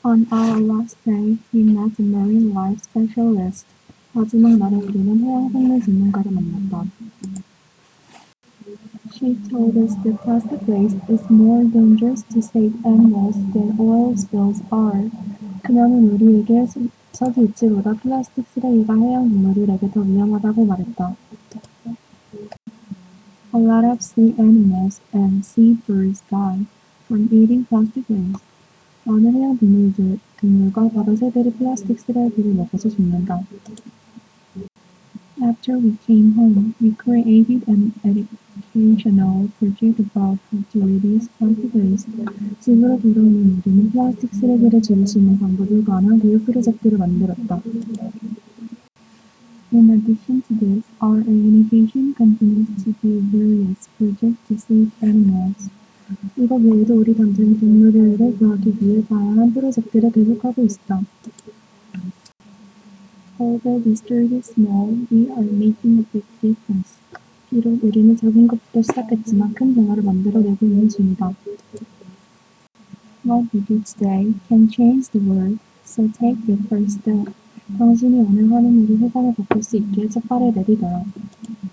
On our last day, we met a marine life specialist. 마지막 날에 우리는 해양생물 전문가를 만났다. She told us that plastic waste is more dangerous to save animals than oil spills are. 그녀는 우리에게 서기 입지보다 플라스틱 쓰레기가 해양 동물들에게 더 위험하다고 말했다. A lot of sea animals and seabirds die from eating plastic waste. 많은 해양 동물과 바다 새들이 플라스틱 쓰레기를 먹어서 죽는다. After we came home, we created an educational project about how to reduce plastic waste. 집으로 돌아오는 우리는 플라스틱 쓰레기를 줄일 수 있는 방법을 관한 교육 프로젝트를 만들었다. In addition to this, our organization continues to do various projects to save animals. 이것 외에도 우리 단체는 동물들을 구하기 위해 다양한 프로젝트를 계속하고 있다. Although we started small, we are making a big difference. 비록 우리는 작은 것부터 시작했지만 큰 변화를 만들어내고 있는 중이다. What you do today can change the world, so take the first step. 당신이 오늘 하는 일이 세상을 바꿀 수 있기에 첫 발을 내디뎌라.